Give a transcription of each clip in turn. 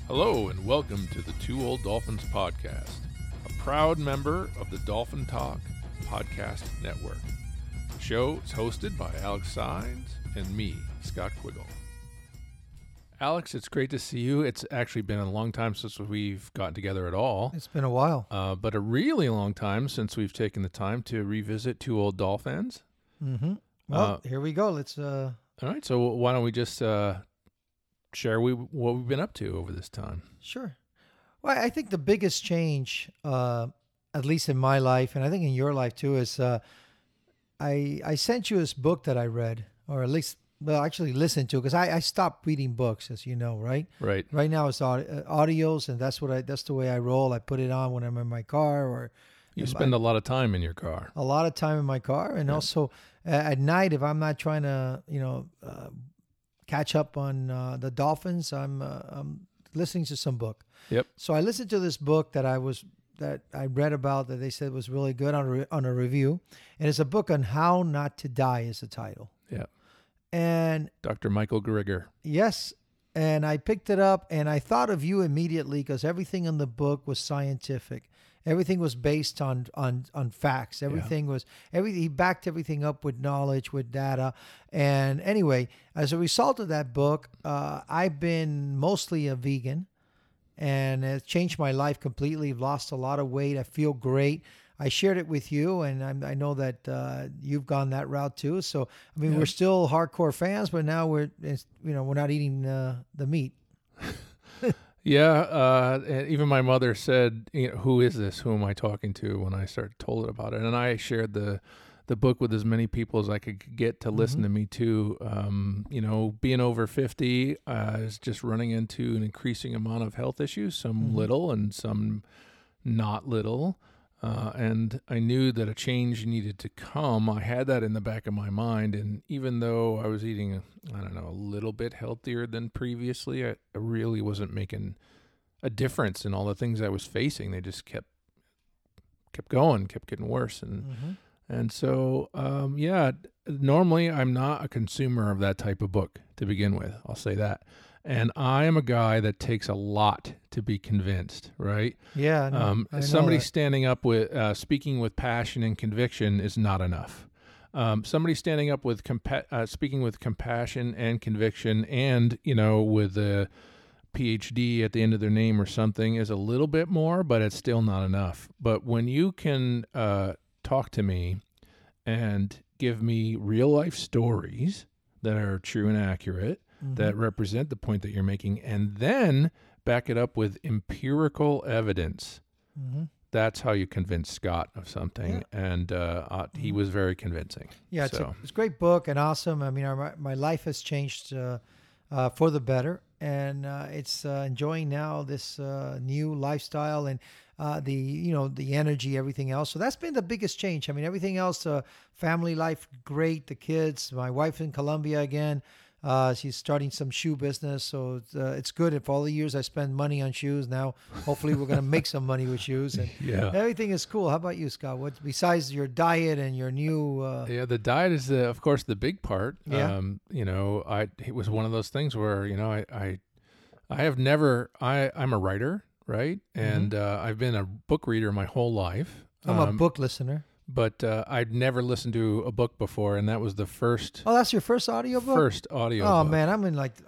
Hello and welcome to the Two Old Dolphins podcast, a proud member of the Dolphin Talk podcast network. The show is hosted by Alex Sines and me, Scott Quiggle. Alex, it's great to see you. It's actually been a long time since we've gotten together at all. It's been a while. But a really long time since we've taken the time to revisit Two Old Dolphins. Mm-hmm. Well, here we go. Let's. All right, so why don't we just share what we've been up to over this time? Sure. Well, I think the biggest change, at least in my life, and I think in your life too, is I sent you this book that I read, or at least, well, actually listened to, because I stopped reading books, as you know, right? Right. Right now it's audios, and that's the way I roll. I put it on when I'm in my car, or You spend a lot of time in your car. a lot of time in my car, and also at night if I'm not trying to, catch up on the Dolphins, I'm listening to some book. Yep. So I listened to this book that I read about, that they said was really good on a review, and it's a book on how not to die is the title. Yeah. And Dr. Michael Grigger. yes, and I picked it up and I thought of you immediately, because everything in the book was scientific. Everything was based on facts. Everything he backed everything up with knowledge, with data. And anyway, as a result of that book, I've been mostly a vegan, and it's changed my life completely. I've lost a lot of weight. I feel great. I shared it with you, and I know that you've gone that route too. So I mean, we're still hardcore fans, but now we're not eating the meat. Yeah, and even my mother said, "Who is this? Who am I talking to?" When I told her about it, and I shared the book with as many people as I could get to listen to me too. Being over 50 is just running into an increasing amount of health issues, some little and some not little. And I knew that a change needed to come. I had that in the back of my mind. And even though I was eating, a little bit healthier than previously, I really wasn't making a difference in all the things I was facing. They just kept going, kept getting worse. And so, normally I'm not a consumer of that type of book to begin with. I'll say that. And I am a guy that takes a lot to be convinced, right? Yeah. I know somebody that. standing up with, speaking with passion and conviction is not enough. Somebody standing up with, speaking with compassion and conviction and, with a PhD at the end of their name or something is a little bit more, but it's still not enough. But when you can talk to me and give me real life stories that are true and accurate, that represent the point that you're making, and then back it up with empirical evidence. That's how you convince Scott of something, and he was very convincing. Yeah, it's a great book and awesome. I mean, my life has changed for the better, and it's enjoying now this new lifestyle and the energy, everything else. So that's been the biggest change. I mean, everything else, family life, great. The kids, my wife in Colombia again. She's starting some shoe business, so it's good. If all the years I spend money on shoes, now hopefully we're going to make some money with shoes, and everything is cool. How about you, Scott? What besides your diet and your new? The diet is of course the big part. Yeah. It was one of those things where I'm a writer, right, and I've been a book reader my whole life. I'm a book listener. But I'd never listened to a book before, and that was the first. Oh, that's your first audiobook? First audio. Oh book. man,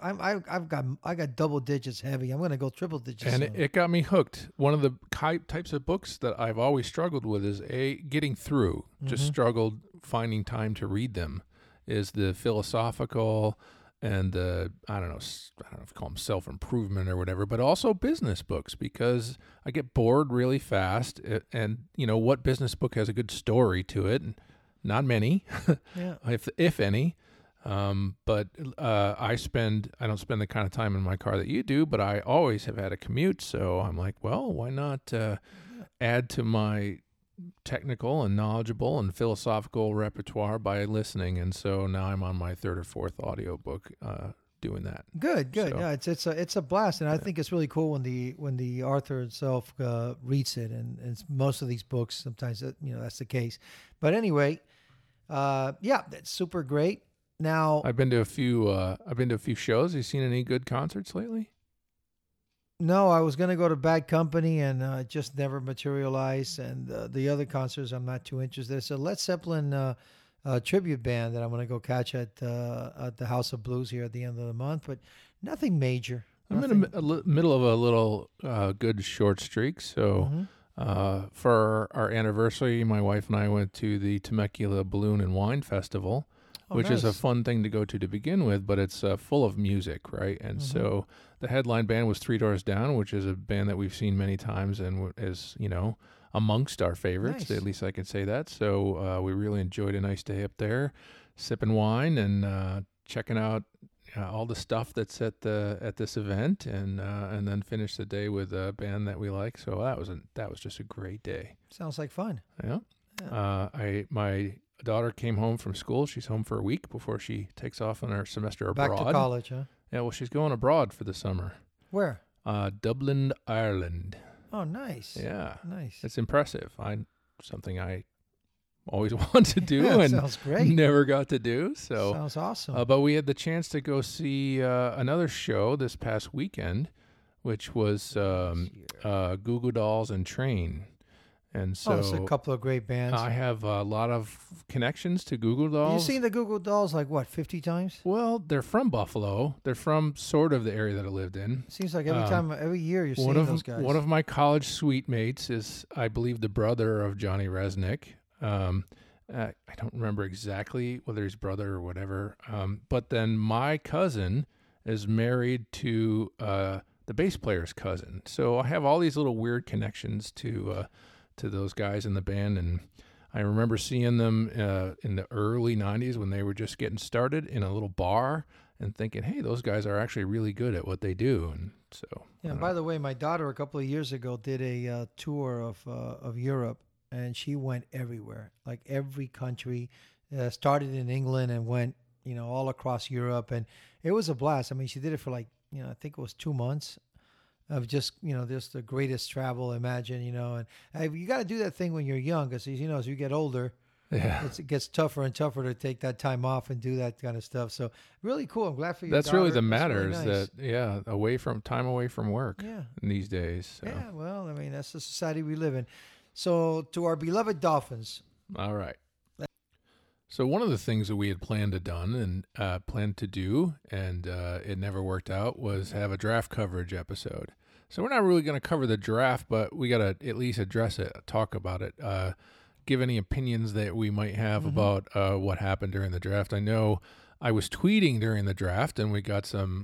I got double digits heavy. I'm gonna go triple digits. And it got me hooked. One of the types of books that I've always struggled with is getting through. Just struggled finding time to read them. Is the philosophical and I don't know if you call them self-improvement or whatever, but also business books, because I get bored really fast. And what business book has a good story to it? Not many, if any. But I don't spend the kind of time in my car that you do, but I always have had a commute. So I'm like, well, why not add to my technical and knowledgeable and philosophical repertoire by listening? And so now I'm on my third or fourth audiobook doing that. Good. So, Yeah, it's a blast, and I think it's really cool when the author itself reads it, and it's most of these books sometimes that's the case. But anyway, that's super great. Now I've been to a few shows. Have you seen any good concerts lately? No, I was gonna go to Bad Company, and it just never materialized. And the other concerts, I'm not too interested. It's a Led Zeppelin tribute band that I'm gonna go catch at the House of Blues here at the end of the month, but nothing major. I'm Nothing. in the middle of a little good short streak. So for our anniversary, my wife and I went to the Temecula Balloon and Wine Festival, Oh, which is a nice. fun thing to go to begin with, but it's full of music, right? And so the headline band was Three Doors Down, which is a band that we've seen many times and is, amongst our favorites. Nice. At least I can say that. So we really enjoyed a nice day up there, sipping wine and checking out all the stuff that's at this event, and then finish the day with a band that we like. So that was just a great day. Sounds like fun. Yeah. My daughter came home from school. She's home for a week before she takes off on her semester abroad. Back to college, huh? Yeah, well, she's going abroad for the summer. Where? Dublin, Ireland. Oh, nice. Yeah, Nice. it's impressive. Something I always wanted to do Yeah, and sounds great. never got to do. So, Sounds awesome. but we had the chance to go see another show this past weekend, which was Goo Goo Dolls and Train. And so it's a couple of great bands. I have a lot of connections to Goo Goo Dolls. You've seen the Google Dolls like what, 50 times? Well, they're from Buffalo. They're from sort of the area that I lived in. Seems like every year you're seeing One of those guys. one of my college suite mates is, I believe, the brother of Johnny Resnick. I don't remember exactly whether he's brother or whatever. But then my cousin is married to the bass player's cousin. So I have all these little weird connections to those guys in the band. And I remember seeing them in the early 90s when they were just getting started in a little bar and thinking, hey, those guys are actually really good at what they do. And so, Yeah. By the way, my daughter a couple of years ago did a tour of Europe, and she went everywhere, like every country. Started in England and went, all across Europe, and it was a blast. I mean, she did it for like, I think it was 2 months of just, just the greatest travel. Imagine, and you got to do that thing when you're young, because as you get older, yeah. it gets tougher and tougher to take that time off and do that kind of stuff. So really cool. I'm glad for you. That's really the That's matter really is nice. that, away from work Yeah. these days. So. Yeah, well, I mean, that's the society we live in. So, to our beloved Dolphins. All right. So one of the things that we had planned to do, and it never worked out, was have a draft coverage episode. So we're not really going to cover the draft, but we got to at least address it, talk about it, give any opinions that we might have about what happened during the draft. I know I was tweeting during the draft, and we got some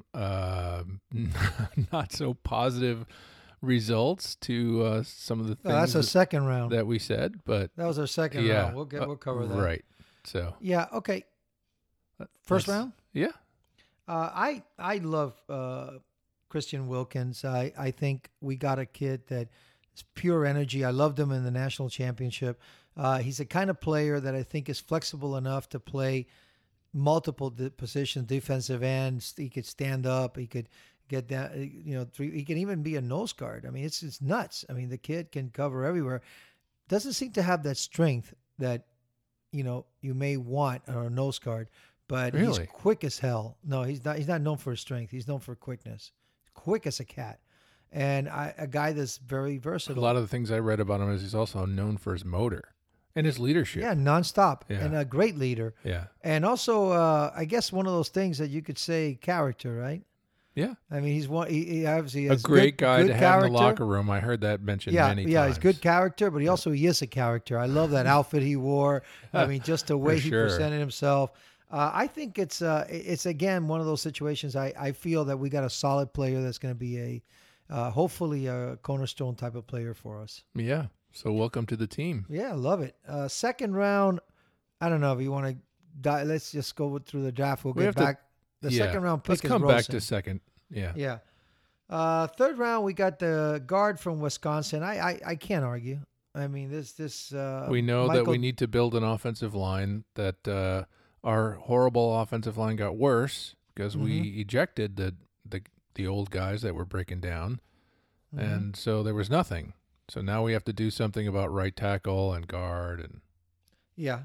not so positive results to some of the things That's our second round. that we said, but That was our second yeah, round. We'll cover that. Right. So Yeah. Okay. First round. Yeah. I love Christian Wilkins. I think we got a kid that is pure energy. I loved him in the national championship. He's the kind of player that I think is flexible enough to play multiple positions, defensive ends. He could stand up. He could get down. He can even be a nose guard. I mean, it's nuts. I mean, the kid can cover everywhere. Doesn't seem to have that strength that you may want on a nose guard, but Really? he's quick as hell. No, he's not. He's not known for his strength. He's known for quickness. Quick as a cat, and a guy that's very A versatile. lot of the things I read about him is he's also known for his motor and his leadership. Yeah, nonstop, Yeah. and a great leader. Yeah. And also, I guess one of those things that you could say character, right? Yeah. I mean, he's one. He obviously A has great guy good to have character. in the locker room. I heard that mentioned many times. Yeah, he's good character, but he is a character. I love that outfit he wore. I mean, just the way he sure. presented himself. I think it's again one of those situations. I feel that we got a solid player that's going to be hopefully a cornerstone type of player for us. Yeah. So welcome to the team. Yeah, love it. Second round. I don't know if you want to die. Let's just go through the draft. We'll We get have to- back. The second round pick Let's is come back Rosen. to second. Yeah. Yeah. Third round, we got the guard from Wisconsin. I can't argue. I mean, this. We know that Michael- we need to build an offensive line. That our horrible offensive line got worse because we ejected the old guys that were breaking down, and so there was nothing. So now we have to do something about right tackle and guard and. Yeah.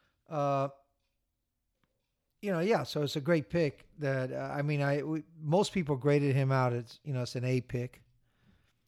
So it's a great pick. That most people graded him out as as an A pick.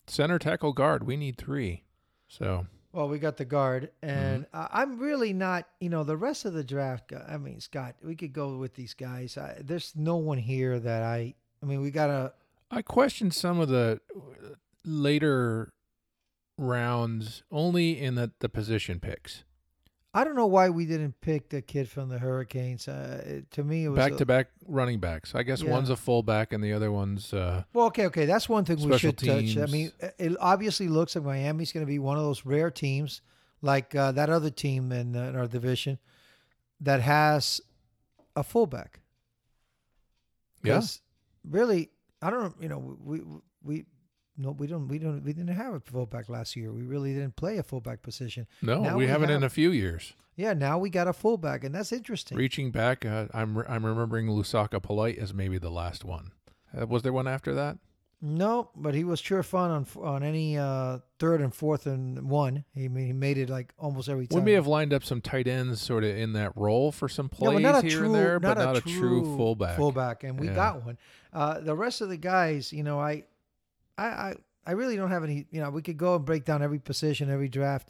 center, tackle, guard. We need 3. So Well, we got the guard, and I'm really not. The rest of the draft. I mean, Scott, we could go with these guys. There's no one here that I mean, we gotta. I question some of the later rounds only in the position picks. I don't know why we didn't pick the kid from the Hurricanes. To me, it was Back-to-back running backs. I guess Yeah. one's a fullback and the other one's well, okay. That's one thing we Special should touch. I teams. mean, it obviously looks like Miami's going to be one of those rare teams, like that other team in our division, that has a fullback. yeah. 'Cause really, I don't. We didn't have a fullback last year. We really didn't play a fullback position. No, Now we we haven't in have- a few years. Yeah, now we got a fullback, and that's interesting. Reaching back, I'm remembering Lusaka Polite as maybe the last one. Was there one after that? No, but he was sure fun on any 3rd and 4th and 1. He made it like almost every time. We may have lined up some tight ends sort of in that role for some Yeah, plays but not a here true, and there, but not not a true fullback. Fullback, and we Yeah. got one. The rest of the guys, I really don't have any. We could go and break down every position, every draft.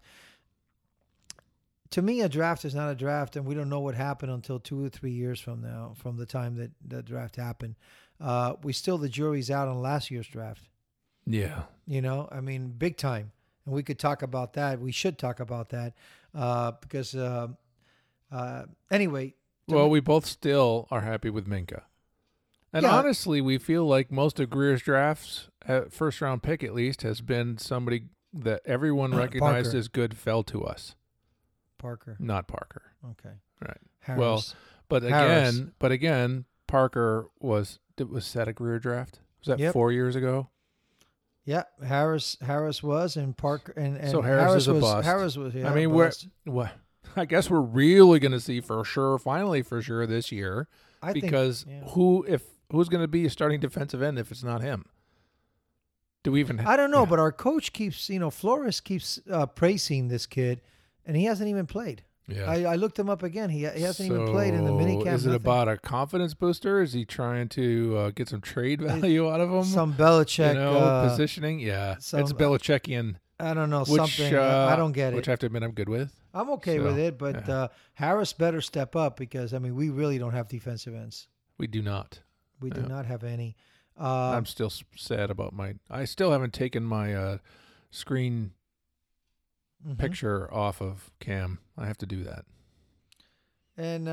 To me, a draft is not a draft, and we don't know what happened until 2 or 3 years from now, from the time that the draft happened. The jury's out on last year's draft. Yeah. I mean, big time. And we could talk about that. We should talk about that because, anyway. Well, we both still are happy with Minka. And Yeah. honestly, we feel like most of Greer's drafts, first round pick at least, has been somebody that everyone recognized Parker. as good fell to us. Parker. Not Parker. Okay. Right. Harris. Well, But Harris. again, Parker was set a Greer draft. Was that Yep. 4 years ago? Yeah, Harris was, and Parker and So Harris is a was bust. Harris was. Yeah, I mean, bust. I guess we're really going to see for sure this year, I because think, yeah. who's going to be a starting defensive end if it's not him? Do we even? I don't know, yeah. but our coach keeps, Flores keeps praising this kid, and he hasn't even played. Yeah. I looked him up again. He hasn't even played in the mini camp. Is it nothing. about a confidence booster? Is he trying to get some trade value out of him? Some Belichick positioning? Yeah, some- it's Belichickian. I don't know, Which, something. I don't get Which it. I have to admit I'm good with. I'm okay so, with it, but Harris better step up because, I mean, we really don't have defensive ends. We do not. We do not have any. I'm still sad about I still haven't taken my screen Mhm. picture off of Cam. I have to do that. And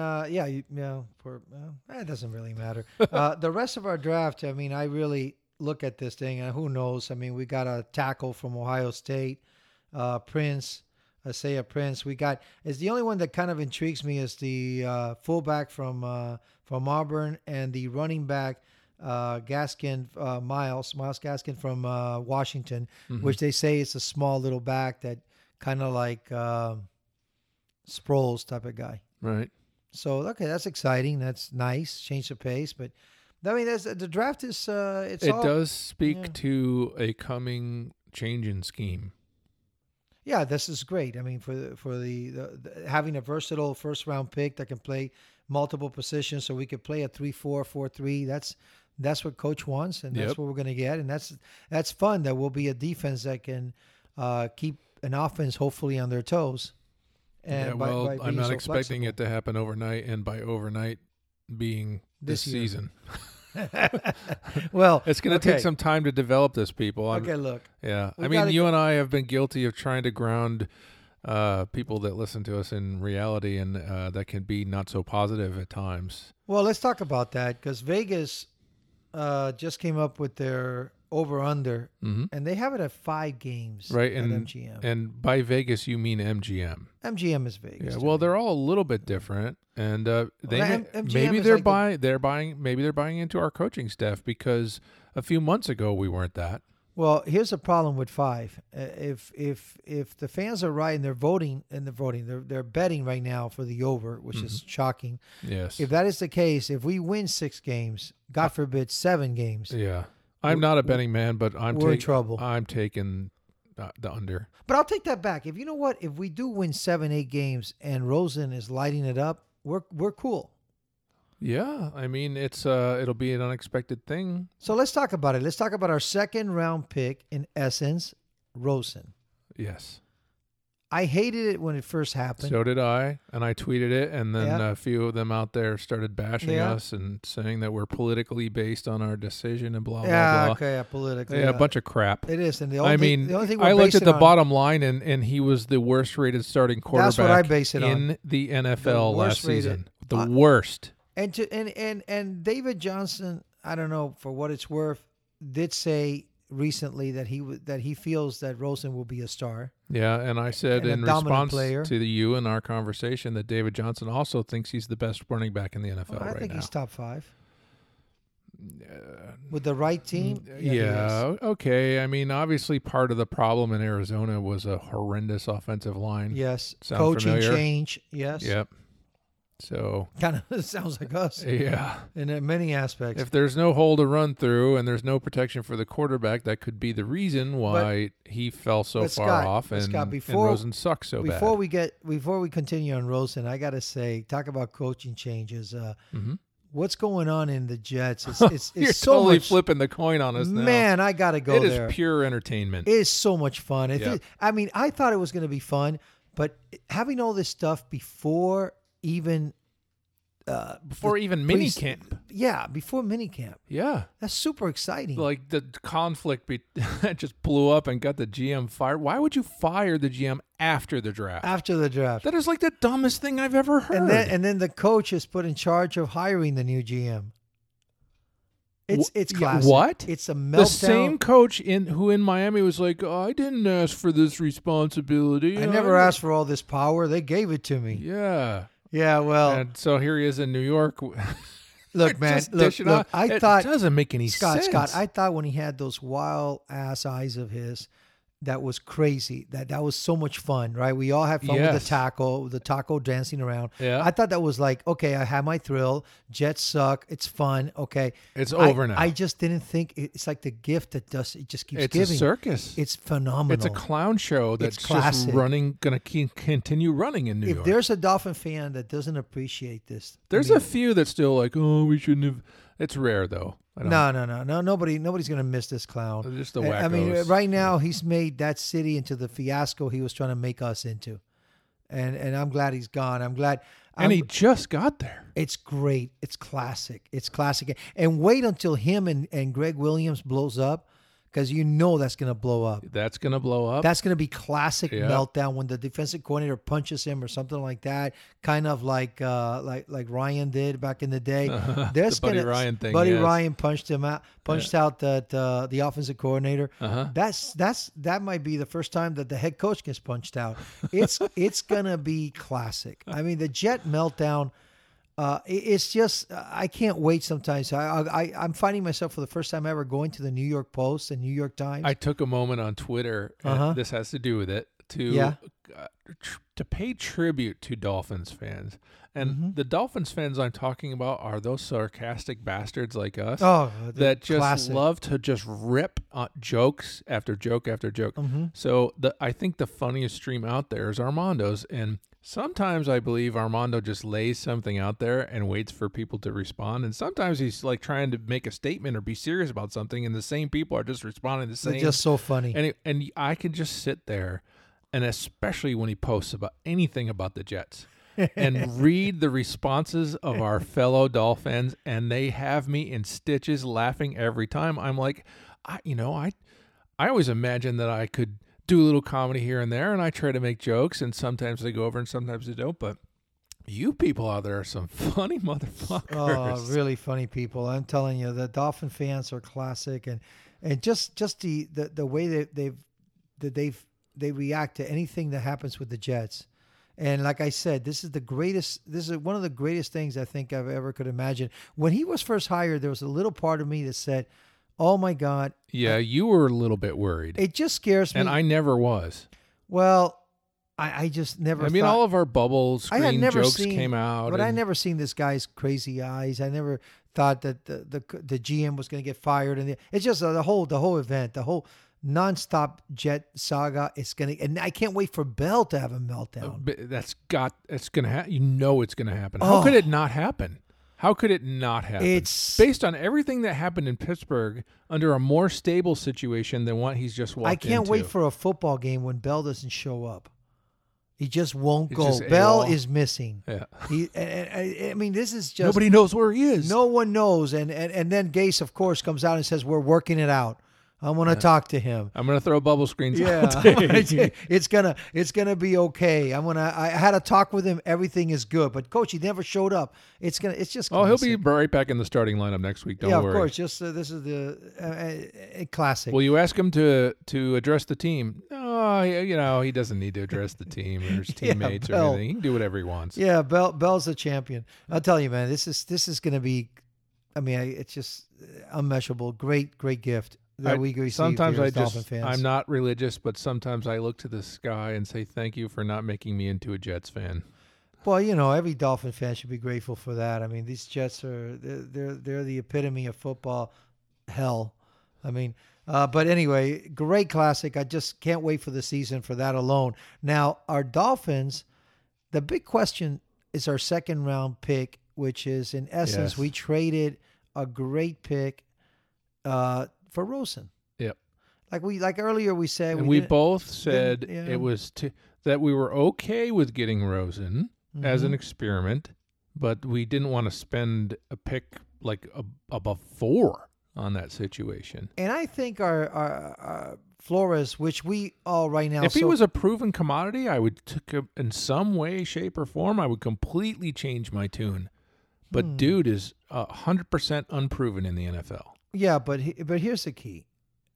it doesn't really matter. The rest of our draft, I mean, I really look at this thing, and who knows? I mean, we got a tackle from Ohio State, Isaiah Prince. It's the only one that kind of intrigues me is the fullback from Auburn and the running back Miles Gaskin from Washington, Mm-hmm. which they say is a small little back that kind of like Sproles type of guy. Right. So, okay, that's exciting. That's nice. Change the pace. But, I mean, the draft is It all, does speak yeah. to a coming change in scheme. Yeah, this is great. I mean, for the having a versatile first round pick that can play multiple positions, so we could play a 3-4, 4-3. That's what coach wants, and that's Yep. what we're going to get. And that's fun. That will be a defense that can keep an offense hopefully on their toes. And by I'm being not so expecting flexible. it to happen overnight, and by overnight being this This year. season. Well, It's going to okay. take some time to develop this, people. Okay, look. Yeah. We I mean, gotta you go- and I have been guilty of trying to ground people that listen to us in reality, and that can be not so positive at times. Well, let's talk about that because Vegas just came up with their over-under, Mm-hmm. and they have it at 5 games Right. at And MGM. and by Vegas, you mean MGM. MGM is Vegas. Yeah. to Well, me. they're all a little bit different, and they MGM maybe is they're like maybe they're buying into our coaching staff, because a few months ago we weren't that. Well, here's the problem with 5. If the fans are right and they're betting right now for the over, which is shocking. Yes. If that is the case, if we win 6 games, God forbid 7 games, Yeah. I'm not a betting man, but we're in trouble. I'm taking the under. But I'll take that back. If you know what, if we do win 7, 8 games and Rosen is lighting it up, we're cool. Yeah, I mean it'll be an unexpected thing. So let's talk about it. Let's talk about our second round pick, in essence, Rosen. Yes. I hated it when it first happened. So did I, and I tweeted it, and then Yeah. a few of them out there started bashing Yeah. us and saying that we're politically based on our decision and blah blah yeah, blah. okay, yeah, politically. Yeah, a bunch of crap. It is, and the only thing, the only thing we're I looked at basing the on- bottom line, and he was the worst rated starting quarterback That's what I base it in on. the NFL The last worst rated. season. The worst. And David Johnson, I don't know for what it's worth, did say recently that he feels that Rosen will be a star. Yeah, and I said And a in dominant response player. to you in our conversation that David Johnson also thinks he's the best running back in the NFL I right think now. he's top 5 with the right team. he Yeah, is. okay. I mean, obviously part of the problem in Arizona was a horrendous offensive line. Yes, Sound coaching familiar? change. Yes. Yep. So, Kind of sounds like us yeah. in many aspects. If there's no hole to run through and there's no protection for the quarterback, that could be the reason why he fell so but far Scott- off but and, Scott, and before- Rosen sucks so bad. Before we continue on Rosen, I gotta say, talk about coaching changes. Mhm. What's going on in the Jets? It's You're so totally much. flipping the coin on us now. Man, I gotta go It is there. pure entertainment. It is so much fun. Yep. I mean, I thought it was going to be fun, but having all this stuff before even Before even pre- minicamp. before minicamp, Yeah. that's super exciting. Like the conflict that just blew up and got the GM fired. Why would you fire the GM after the draft? After the draft, That is like the dumbest thing I've ever heard. and then the coach is put in charge of hiring the new GM. It's Yeah, classic. what? It's a meltdown. the same coach who in Miami was like, oh, I didn't ask for this responsibility. I never asked for all this power. They gave it to me. Yeah. Yeah, well, And so here he is in New York. look, man, Just look. dishing out. I It thought doesn't make any sense. Scott, I thought when he had those wild ass eyes of his, that was crazy. That was so much fun, right? We all had fun with the taco dancing around. Yeah. I thought that was like, okay, I had my thrill. Jets suck. It's fun. Okay. It's over now. I just didn't think it's like the gift that it just keeps It's giving. a circus. It's phenomenal. It's a clown show that's It's just classic. running, going to continue running in New If York. there's a Dolphin fan that doesn't appreciate this, There's a few that's still like, oh, we shouldn't have. It's rare though. I don't- No. Nobody's gonna miss this clown. They're just the I mean, wackos. right now he's made that city into the fiasco he was trying to make us into, and I'm glad he's gone. I'm glad. And he just got there. It's great. It's classic. It's classic. And wait until him and Greg Williams blows up, because you know that's gonna blow up. That's going to blow up. That's going to be classic Yeah. meltdown when the defensive coordinator punches him or something like that, kind of like Ryan did back in the day. There's The Buddy gonna- Ryan thing, Buddy yes. Ryan punched out the offensive coordinator. Uh-huh. That might be the first time that the head coach gets punched out. It's gonna be classic. I mean, the Jet meltdown. It's just I can't wait. Sometimes I'm finding myself for the first time ever going to the New York Post and New York Times. I took a moment on Twitter, and Uh-huh. this has to do with it, Yeah. to pay tribute to Dolphins fans. And Mm-hmm. the Dolphins fans I'm talking about are those sarcastic bastards like us Oh, that just classic. love to just rip jokes after joke after joke. Mm-hmm. So I think the funniest stream out there is Armando's, and sometimes I believe Armando just lays something out there and waits for people to respond, and sometimes he's like trying to make a statement or be serious about something, and the same people are just responding the They're same. just so funny. And I can just sit there, and especially when he posts about anything about the Jets, and read the responses of our fellow Dolphins, and they have me in stitches laughing every time. I'm like, I always imagine that I could do a little comedy here and there, and I try to make jokes, and sometimes they go over and sometimes they don't, but you people out there are some funny motherfuckers. Oh, really funny people. I'm telling you, the Dolphin fans are classic, and just the way they react to anything that happens with the Jets. And like I said, this is one of the greatest things I think I've ever could imagine. When he was first hired, there was a little part of me that said, "Oh my God." Yeah, you were a little bit worried. It just scares me. And I never was. Well, I just never I mean, thought, all of our bubble I had screen never jokes seen, came out. but I and- never seen this guy's crazy eyes. I never thought that the GM was going to get fired, and it's just the whole event, the whole nonstop Jet saga. And I can't wait for Bell to have a meltdown. But it's gonna happen. You know it's gonna happen. How Oh. could it not happen? How could it not happen? It's based on everything that happened in Pittsburgh under a more stable situation than what he's just walked I can't into. wait for a football game when Bell doesn't show up. He just won't He's go. just Bell AWOL. is missing. Yeah. I mean, this is just Nobody knows where he is. no one knows. And then Gase, of course, comes out and says, "We're working it out. I want to talk to him." I'm gonna throw bubble screens all Yeah, day. it's gonna be okay. I had a talk with him. Everything is good, but coach, he never showed up. It's just. Oh, he'll classic. be right back in the starting lineup next week. Don't yeah, worry. of course. Just this is the classic. Will you ask him to address the team? Oh, he doesn't need to address the team or his Yeah, teammates or Bell. anything. He can do whatever he wants. Yeah, Bell's a champion. I'll tell you, man. This is gonna be. I mean, it's just unmeasurable. Great gift that we received. Sometimes here as Dolphin fans. I'm not religious, but sometimes I look to the sky and say thank you for not making me into a Jets fan. Well, every Dolphin fan should be grateful for that. I mean, these Jets they're the epitome of football hell. I mean, but anyway, great classic. I just can't wait for the season for that alone. Now, our Dolphins, the big question is our second round pick, which is in essence Yes. we traded a great pick for Rosen. Yep. Like earlier we said, And we didn't- both said didn't, it was that we were okay with getting Rosen as an experiment, but we didn't want to spend a pick like above 4 on that situation. And I think our Flores, which we all right now, If he was a proven commodity, I would in some way, shape, or form, I would completely change my tune. But dude is 100% unproven in the NFL. yeah, but here's the key.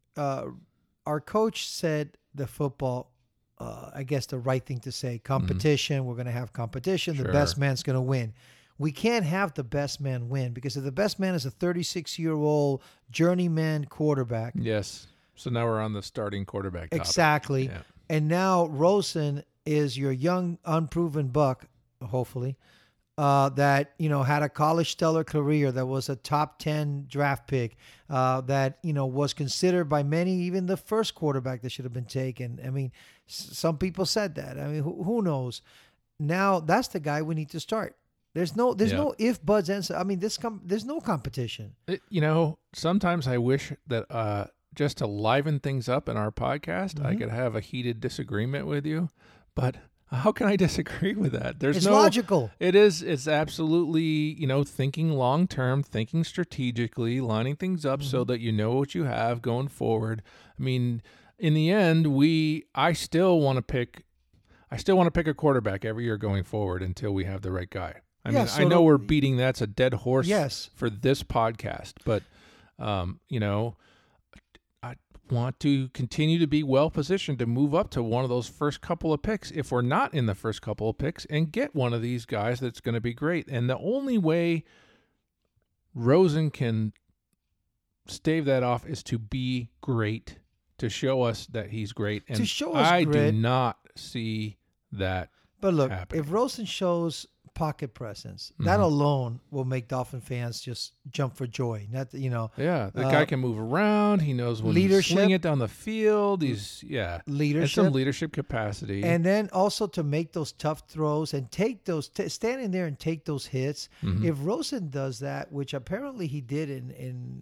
Our coach said the football, I guess the right thing to say, competition. We're going to have competition. The Sure. best man's going to win. We can't have the best man win because if the best man is a 36-year-old journeyman quarterback, Yes. So now we're on the starting quarterback topic. exactly. Yeah. And now Rosen is your young, unproven buck, hopefully, that had a college stellar career, that was a top 10 draft pick, that was considered by many even the first quarterback that should have been taken. I mean, some people said that. I mean, who knows? Now that's the guy we need to start. There's no if, buts, ands. I mean, there's no competition. Sometimes I wish that just to liven things up in our podcast, I could have a heated disagreement with you, but how can I disagree with that? It's logical. It is. It's absolutely, thinking long term, thinking strategically, lining things up so that you know what you have going forward. I mean, in the end, I still want to pick a quarterback every year going forward until we have the right guy. I mean, I know we're beating that's a dead horse for this podcast, but I want to continue to be well positioned to move up to one of those first couple of picks if we're not in the first couple of picks and get one of these guys that's going to be great. And the only way Rosen can stave that off is to be great, to show us that he's great. And To show us I grit. do not see that. But look, happening. if Rosen shows pocket presence, that alone will make Dolphin fans just jump for joy. Not Yeah, the guy can move around. He knows when to leadership. sling it down the field. He's has leadership. some leadership capacity. And then also to make those tough throws and take those, standing there and take those hits. If Rosen does that, which apparently he did in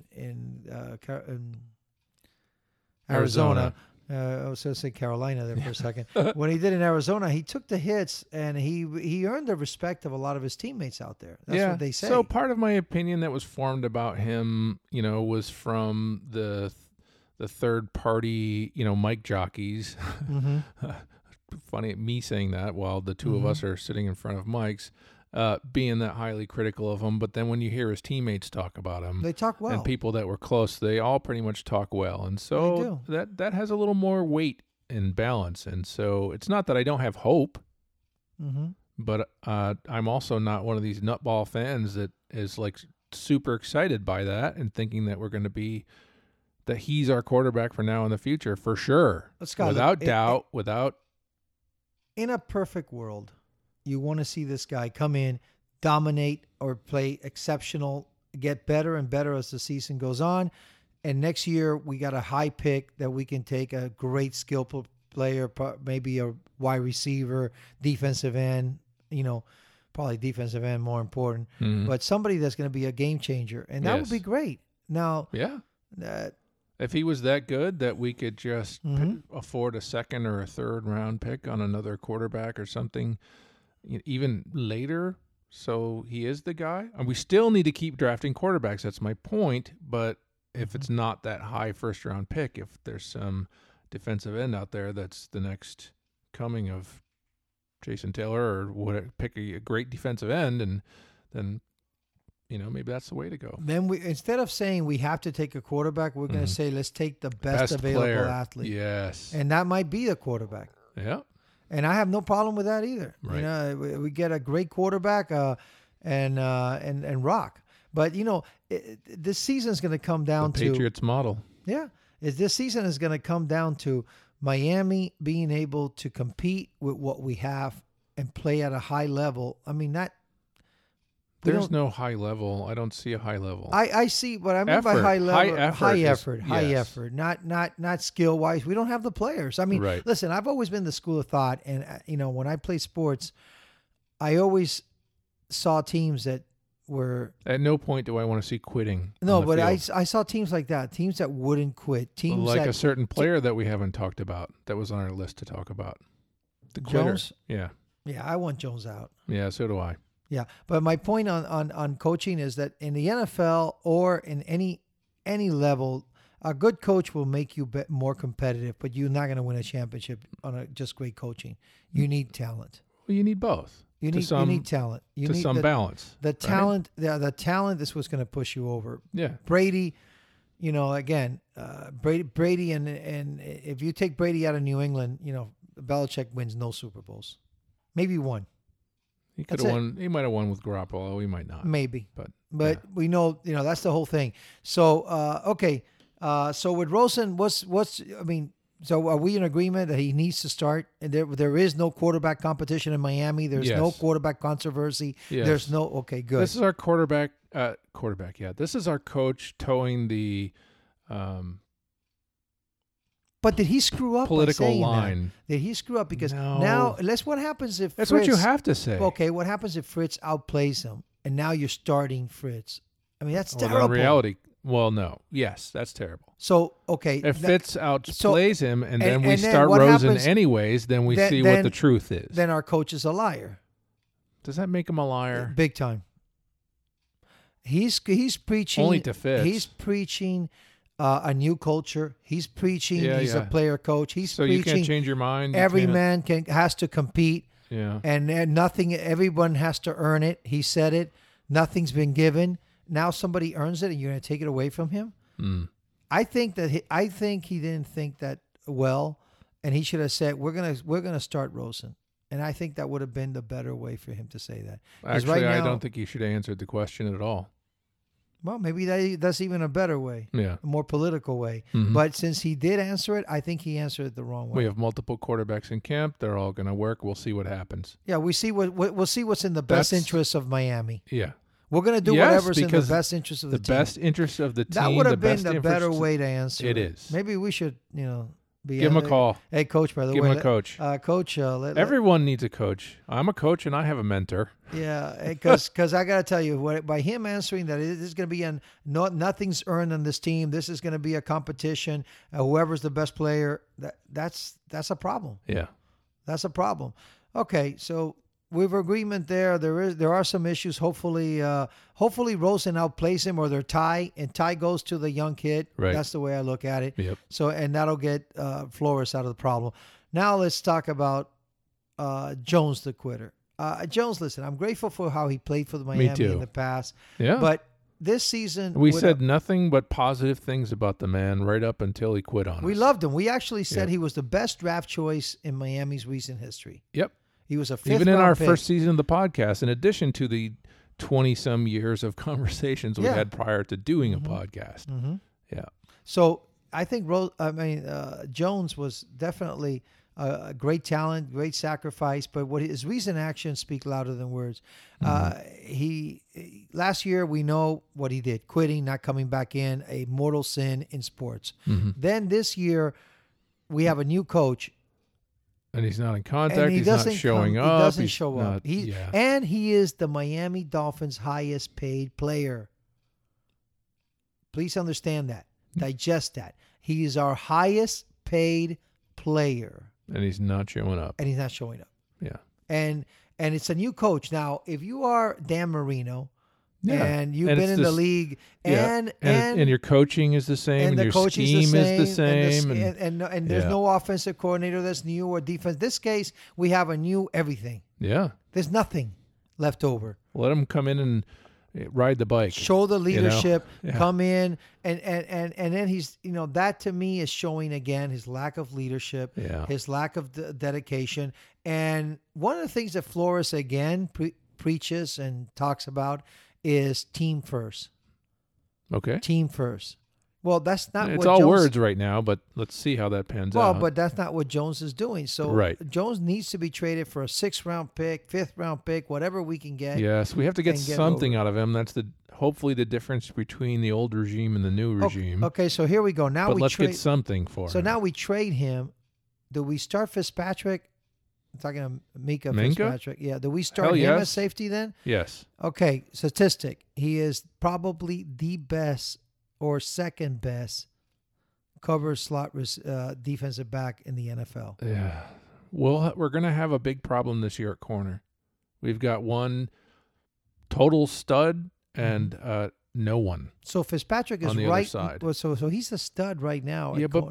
Arizona. I was going to say Carolina there for a second. When he did in Arizona, he took the hits and he earned the respect of a lot of his teammates out there. That's what they say. So part of my opinion that was formed about him, was from the third party, mic jockeys. Funny me saying that while the two of us are sitting in front of mics, being that highly critical of him. But then when you hear his teammates talk about him, They talk well. and people that were close, they all pretty much talk well. And so that has a little more weight and balance. And so it's not that I don't have hope, but I'm also not one of these nutball fans that is like super excited by that and thinking that we're going to be that he's our quarterback for now and the future for sure. Scott, without look, doubt, in a perfect world, you want to see this guy come in, dominate, or play exceptional, get better and better as the season goes on. And next year, we got a high pick that we can take a great skillful player, maybe a wide receiver, defensive end, probably defensive end more important, Mhm. but somebody that's going to be a game changer, and that would Yes. be great. Now, Yeah. uh, If he was that good that we could just Mhm. afford a second or a third round pick on another quarterback or something, even later, so he is the guy. And we still need to keep drafting quarterbacks. That's my point. But if it's not that high first round pick, if there's some defensive end out there that's the next coming of Jason Taylor or what, pick a great defensive end, and then maybe that's the way to go. then we instead of saying we have to take a quarterback, we're going to say let's take the best available player. athlete, Yes. and that might be the quarterback. Yeah. And I have no problem with that either. Right. We get a great quarterback and rock. But this season is going to come down The Patriots model. This season is going to come down to Miami being able to compete with what we have and play at a high level. I mean that. There's no high level. I don't see a high level. I see what I mean by Effort. high level. High effort. yes. Not skill wise. We don't have the players. I mean, Right. listen. I've always been the school of thought, and when I play sports, I always saw teams that were At no point do I want to see quitting. no, on the but field. I saw teams like that. Teams that wouldn't quit. Teams like that a certain player that we haven't talked about that was on our list to talk about. The quitter. Jones? Yeah. Yeah, I want Jones out. Yeah. So do I. Yeah, but my point on coaching is that in the NFL or in any level, a good coach will make you more competitive, but you're not going to win a championship on just great coaching. You need talent. Well, you need both. You need talent. You to need some balance. The right? talent, the talent is what's going to push you over. Yeah. Brady, again, Brady, and if you take Brady out of New England, Belichick wins no Super Bowls, maybe one. He could have won. He might have won with Garoppolo. He might not. Maybe. But yeah. We know, that's the whole thing. So, okay. So with Rosen, so are we in agreement that he needs to start? And there is no quarterback competition in Miami. There's no quarterback controversy. Yes. There's no, okay, good. This is our quarterback. Yeah. This is our coach towing the but did he screw up political by saying line. That? Did he screw up? Because No. now, what happens if That's Fritz, what you have to say. Okay, what happens if Fritz outplays him and now you're starting Fritz? I mean, that's Well, terrible. in reality, no. Yes, that's terrible. So, okay. If Fitz outplays him and then we then start what Rosen happens- anyways, then we see what the truth is. Then our coach is a liar. Does that make him a liar? Big time. He's preaching. Only to Fitz. He's preaching a new culture. He's preaching. He's a player coach. He's so preaching. You can't change your mind. Every man has to compete. Yeah. And nothing. Everyone has to earn it. He said it. Nothing's been given. Now somebody earns it, and you're going to take it away from him. Mm. I think he didn't think that well, and he should have said, "We're gonna start Rosen." And I think that would have been the better way for him to say that. Actually, right I now, don't think he should have answered the question at all. Well, maybe that's even a better way, Yeah. a more political way. Mhm. But since he did answer it, I think he answered it the wrong way. We have multiple quarterbacks in camp. They're all going to work. We'll see what happens. Yeah, we'll see what's in the best interests of Miami. Yeah. We're going to do whatever's in the best interest of the team. The best interest of the team. That would have been best the better interest- way to answer It it. is. Maybe we should, be Give him a call. Hey, coach, by the Give way. him a coach. Coach, Everyone needs a coach. I'm a coach and I have a mentor. yeah, because I got to tell you, by him answering that this is going to be nothing's earned on this team. This is going to be a competition. Whoever's the best player, that's a problem. Yeah. That's a problem. Okay, so we have agreement there. There are some issues. Hopefully Rosen outplays him, or they're tie, and tie goes to the young kid. Right. That's the way I look at it. Yep. So, and that'll get Flores out of the problem. Now let's talk about Jones, the quitter. Jones, listen, I'm grateful for how he played for the Miami too. in the past. Yeah. But this season, We said nothing but positive things about the man right up until he quit on us. we loved him. We actually said Yeah. he was the best draft choice in Miami's recent history. Yep. He was a fifth Even in round our pick. first season of the podcast, in addition to the 20-some years of conversations we Yeah. had prior to doing a podcast. Mm-hmm. Yeah. So I think Jones was definitely a great talent, great sacrifice, but his recent actions speak louder than words. He last year, we know what he did: quitting, not coming back in, a mortal sin in sports. Mm-hmm. Then this year, we have a new coach. And he's not in contact. And he He's not doesn't showing up. He doesn't He's show not- up. yeah. And he is the Miami Dolphins' highest paid player. Please understand that. Digest that. He is our highest paid player. And he's not showing up. And he's not showing up. Yeah. And it's a new coach. Now, if you are Dan Marino Yeah. and you've And been it's in the this- league Yeah. and And your coaching is the same. And the your coaching scheme is the same. and there's Yeah. no offensive coordinator that's new or defense. This case, we have a new everything. Yeah. There's nothing left over. Let him come in and ride the bike. Show the leadership, Yeah. come in, and then he's, that to me is showing again his lack of leadership, Yeah. his lack of dedication. And one of the things that Flores again preaches and talks about is team first. Okay. Team first. Well, that's not It's what all Jones, words right now, but let's see how that pans Well, out. but that's not what Jones is doing. So Right. Jones needs to be traded for a 6th-round pick, 5th-round pick, whatever we can get. Yes, we have to get and get something over. out of him. That's hopefully the difference between the old regime and the new regime. Okay, so here we go. Now But we let's trade. get something for So him. now we trade him. Do we start Fitzpatrick? I'm talking to Mika Minkah? Fitzpatrick. Yeah. Do we start Hell him at yes. safety then? Yes. Okay. Statistic. He is probably the best or second best cover slot defensive back in the NFL. Yeah. We're going to have a big problem this year at corner. We've got one total stud and no one. So Fitzpatrick is On the other right. side. Well, so he's a stud right now. at Yeah, but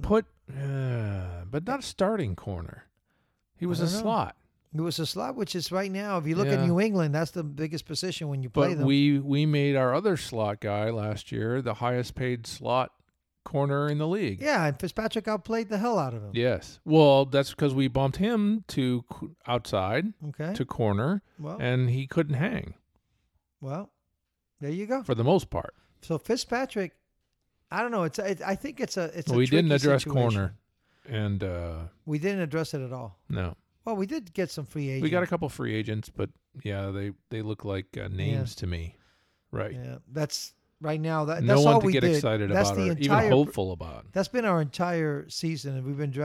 corner. but not a starting corner. He was I a don't know. slot. It was a slot, which is right now. If you look at Yeah. New England, that's the biggest position when you play But them. we made our other slot guy last year the highest paid slot corner in the league. Yeah, and Fitzpatrick outplayed the hell out of him. Yes. Well, that's because we bumped him to outside Okay. to corner, Well, and he couldn't hang well, there you go. for the most part. So Fitzpatrick, I don't know. I think it's a We didn't tricky address situation. corner, and We didn't address it at all. no, Well, we did get some free agents. we got a couple free agents, but yeah, they look like names to me, right? Yeah, that's right now. That's No all one to we get did. excited That's about the or entire, even hopeful about. That's been our entire season, and we've been,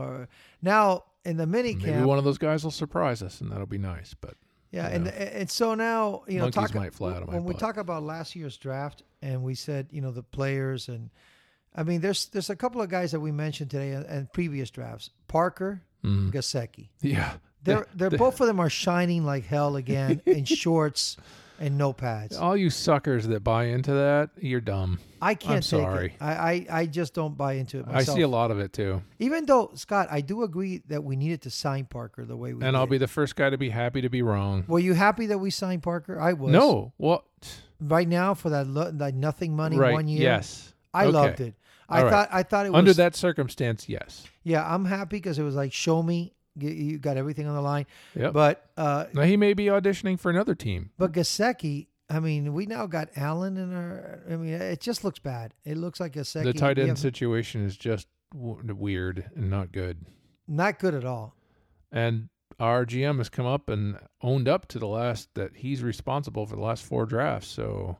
now in the mini Maybe camp. one of those guys will surprise us, and that'll be nice. But Yeah, you know. and so now Monkeys might fly out of my when we butt. talk about last year's draft, and we said the players, and I mean there's a couple of guys that we mentioned today and previous drafts, Parker, Gesicki. yeah, They're both of them are shining like hell again in shorts and no pads. all you suckers that buy into that, you're dumb. I can't I'm take sorry. it. I just don't buy into it I myself. see a lot of it too, Even though Scott, I do agree that we needed to sign Parker the way we and did. I'll be the first guy to be happy to be wrong. Were you happy that we signed Parker? I was. No, what? Right now for that nothing money Right? 1 year. Yes, I Okay. loved it. All right. I thought it was Under that circumstance, yes. Yeah, I'm happy because it was like show me. You got everything on the line. Yep. But Now he may be auditioning for another team. Gesicki, I mean, we now got Allen in our. I mean, it just looks bad. It looks like Gesicki. The tight we end have- situation is just weird and not good. not good at all. And our GM has come up and owned up to that he's responsible for the last 4 drafts. So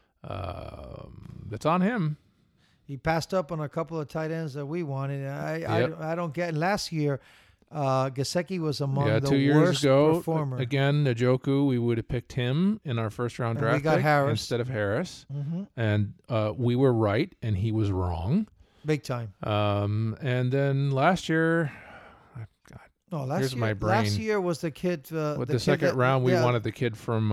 it's on him. He passed up on a couple of tight ends that we wanted. Yep. I don't get. And last year, Gesicki was among Yeah, the 2 years worst ago, performer. again, Njoku, we would have picked him in our first round And we draft got pick Harris. instead of Harris. Mm-hmm. And we were right, and he was wrong. Big time. And then last year, No, last Here's year. my Last brain. year was the kid. with the the kid second that- round, we yeah, wanted the kid from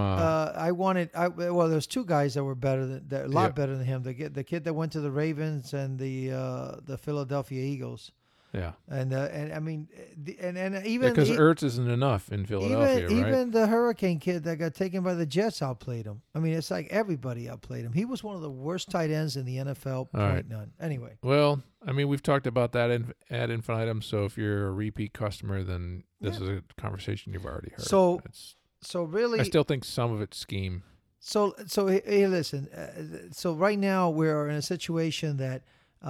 well, there's 2 guys that were better a lot Yep. better than him. The kid that went to the Ravens and the Philadelphia Eagles. yeah. And I mean, and even Because Ertz isn't enough in Philadelphia, right? even the Hurricane kid that got taken by the Jets outplayed him. I mean, it's like everybody outplayed him. He was one of the worst tight ends in the NFL. right. None. Anyway, Well, I mean, we've talked about that ad infinitum. So if you're a repeat customer, then this is a conversation you've already heard. So It's, so really, I still think some of it's scheme. so hey, listen. So right now we're in a situation that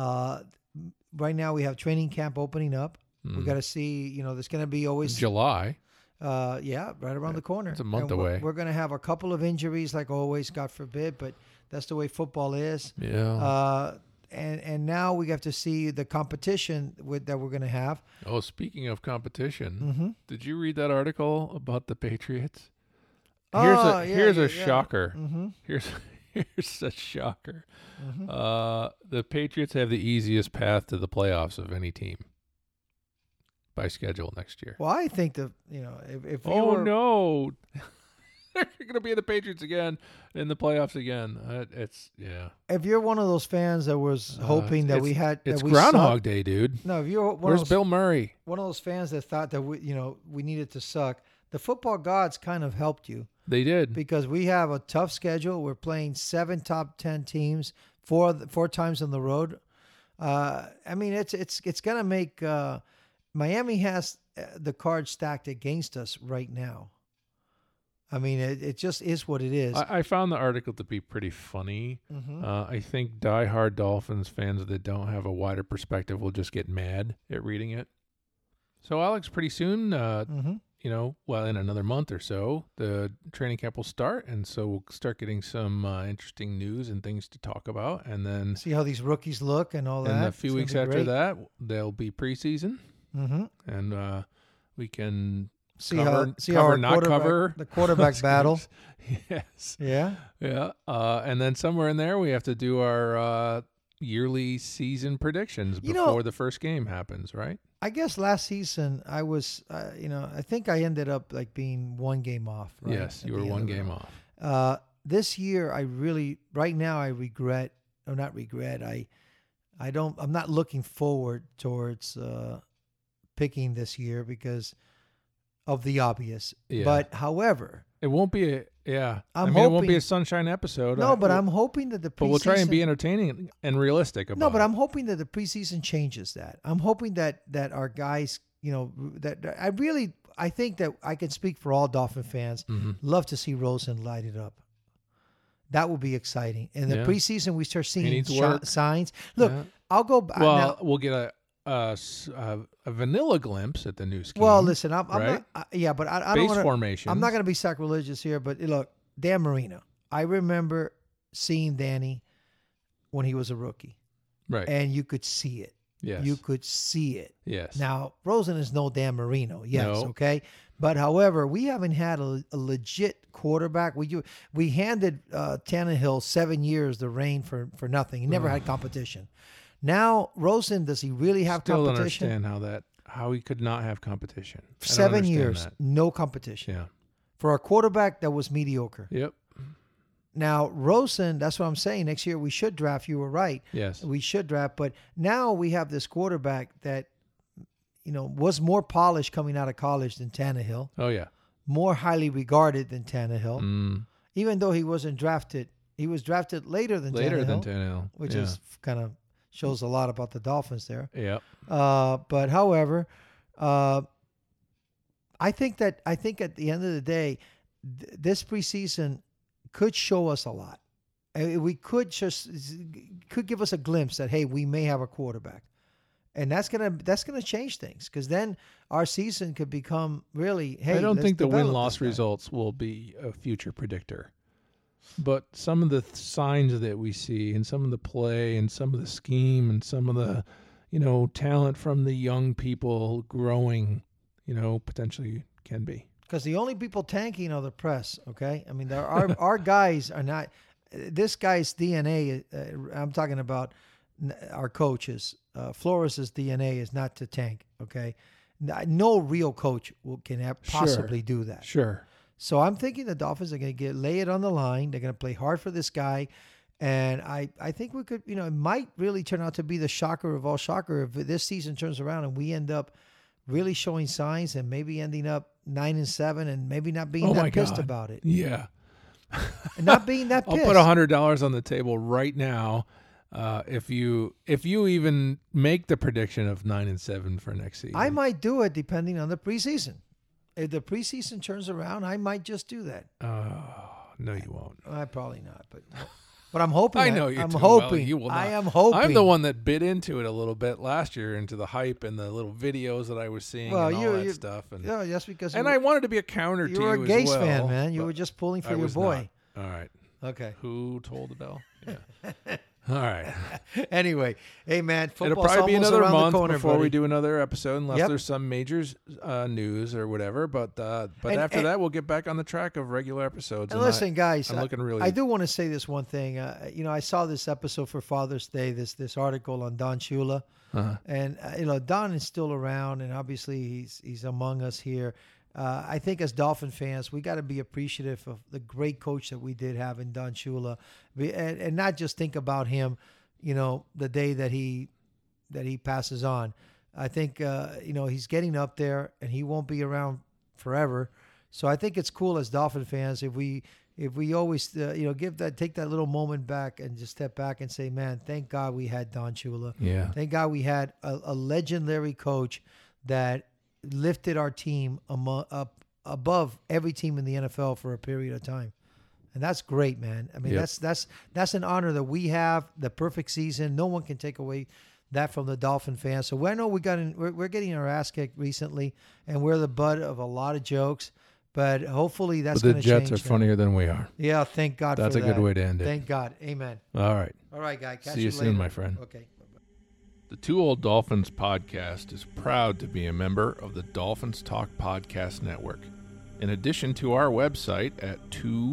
right now we have training camp opening up. We got to see. There's going to be always July. yeah, right around the corner. It's a month And away. We're going to have a couple of injuries, like always, God forbid, but that's the way football is. Yeah. and now we have to see the competition that we're going to have. Oh, speaking of competition, Mm-hmm. did you read that article about the Patriots? Oh, Here's yeah, a shocker. Mm-hmm. Here's a shocker. Mm-hmm. The Patriots have the easiest path to the playoffs of any team by schedule next year. Well, I think if you Oh were, no, they're going to be the Patriots again in the playoffs again. if you're one of those fans that was hoping that we had, it's that we Groundhog sucked, Day, dude. no, if you're Where's Bill Murray? one of those fans that thought that we needed to suck, the football gods kind of helped you. They did. Because we have a tough schedule. We're playing 7 top 10 teams four times on the road. I mean, it's gonna make Miami has the cards stacked against us right now. I mean, it just is what it is. I found the article to be pretty funny. Mm-hmm. I think diehard Dolphins fans that don't have a wider perspective will just get mad at reading it. So, Alex, pretty soon, Mm-hmm. in another month or so, the training camp will start, and so we'll start getting some interesting news and things to talk about, and then See how these rookies look and all that. and a few It's gonna weeks be after great. that, there'll be preseason, Mm-hmm. and we can See cover, how cover, our not quarterback, cover the quarterback battle. Yes, Yeah. yeah, and then somewhere in there we have to do our yearly season predictions before the first game happens, right? I guess last season I was, I think I ended up like being one game off. Right? Yes, At you the were end one of it game all. off. This year, right now I regret, or not regret. I'm not looking forward towards picking this year because of the obvious. Yeah. But however, It won't be it won't hoping- be a sunshine episode. no, but I'm hoping that the preseason. But we'll try and be entertaining and realistic about No, but it. I'm hoping that the preseason changes that. I'm hoping that our guys, that I think that I can speak for all Dolphin fans. Mhm. Love to see Rosen light it up. That will be exciting. In the Yeah. preseason, we start seeing needs work. signs. Look, Yeah. I'll go. Well, Now, we'll get a vanilla glimpse at the new scheme. well, listen, I'm right? not. Yeah, but I don't Base want to. formation. I'm not going to be sacrilegious here, but look, Dan Marino. I remember seeing Danny when he was a rookie, right. and you could see it. Yes. You could see it. Yes. Now, Rosen is no Dan Marino, yes, No. okay? But, however, we haven't had a legit quarterback. We handed Tannehill 7 years the reign for nothing. He never had competition. Now, Rosen, does he really have Still don't competition? understand how he could not have competition. I don't 7 understand years, that. no competition. Yeah. For a quarterback that was mediocre. Yep. Now, Rosen, that's what I'm saying. Next year, we should draft. You were right. Yes. We should draft. But now we have this quarterback that, was more polished coming out of college than Tannehill. Oh yeah. More highly regarded than Tannehill, Mm. even though he wasn't drafted. He was drafted later than Tannehill, which is kind of shows a lot about the Dolphins there. Yep. But however, I think at the end of the day, this preseason could show us a lot. We could give us a glimpse that, hey, we may have a quarterback. And that's gonna change things, because then our season could become really. Hey, I don't let's think the develop win-loss this guy. results will be a future predictor, but some of the signs that we see, and some of the play, and some of the scheme, and some of the, talent from the young people growing, potentially can be. Because the only people tanking are the press. Okay, I mean, our guys are not. This guy's DNA. I'm talking about our coaches. Flores' DNA is not to tank. Okay, no real coach can possibly do that. Sure. So I'm thinking the Dolphins are going to lay it on the line. They're going to play hard for this guy, and I think we could. It might really turn out to be the shocker of all shocker if this season turns around and we end up really showing signs and maybe ending up 9-7 and maybe not being that pissed about it. Yeah. And not being that I'll pissed. put $100 on the table right now. If you even make the prediction of 9-7 for next season, I might do it depending on the preseason. If the preseason turns around, I might just do that. No, you won't. I probably not, but I'm hoping. I know you. I'm do hoping. Well. You will not. I am hoping. I'm the one that bit into it a little bit last year, into the hype and the little videos that I was seeing and all that stuff. And yeah, that's because I wanted to be a counter to you were a as Gase well, fan, man. You but were just pulling for I your was boy. not. All right. Okay. Who told the bell? Yeah. All right. Anyway, hey man, It'll football's probably be almost another around month the corner, before buddy. we do another episode, unless Yep. there's some major news or whatever. But after that, we'll get back on the track of regular episodes. And listen, guys, I'm looking really. I do want to say this one thing. I saw this episode for Father's Day. This article on Don Shula, and Don is still around, and obviously he's among us here. I think as Dolphin fans, we got to be appreciative of the great coach that we did have in Don Shula, and not just think about him, the day that he passes on. I think he's getting up there, and he won't be around forever. So I think it's cool as Dolphin fans if we always take that little moment back and just step back and say, man, thank God we had Don Shula. Yeah. Thank God we had a legendary coach that lifted our team up above every team in the NFL for a period of time. And that's great, man. I mean, that's an honor that we have, the perfect season. No one can take away that from the Dolphin fans. So I know we're getting our ass kicked recently, and we're the butt of a lot of jokes. But hopefully that's going to change. The Jets are funnier than we are. Yeah, thank God for that. That's a good way to end it. Thank God. Amen. All right. All right, guy. Catch See you later. soon, my friend. Okay. The Two Old Dolphins podcast is proud to be a member of the Dolphins Talk Podcast Network. In addition to our website at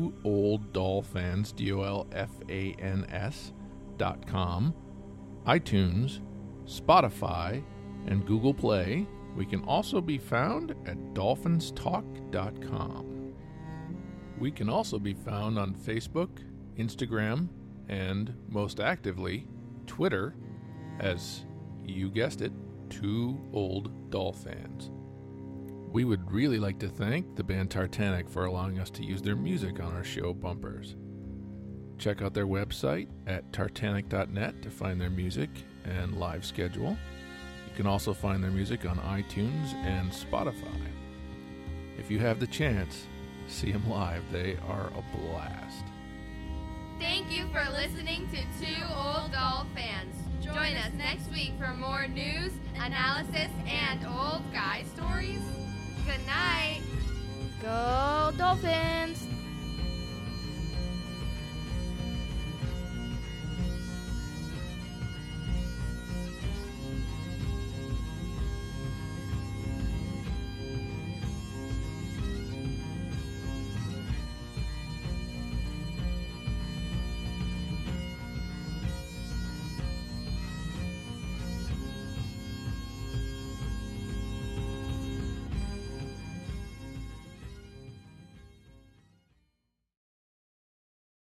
twooldolfans.com, iTunes, Spotify, and Google Play, we can also be found at dolphinstalk.com. We can also be found on Facebook, Instagram, and, most actively, Twitter, as you guessed it, Two Old Dolphins. We would really like to thank the band Tartanic for allowing us to use their music on our show bumpers. Check out their website at tartanic.net to find their music and live schedule. You can also find their music on iTunes and Spotify. If you have the chance, see them live. They are a blast. Thank you for listening to Two Old Dolphins. Join us next week for more news, analysis, and old guy stories. Good night. Go Dolphins!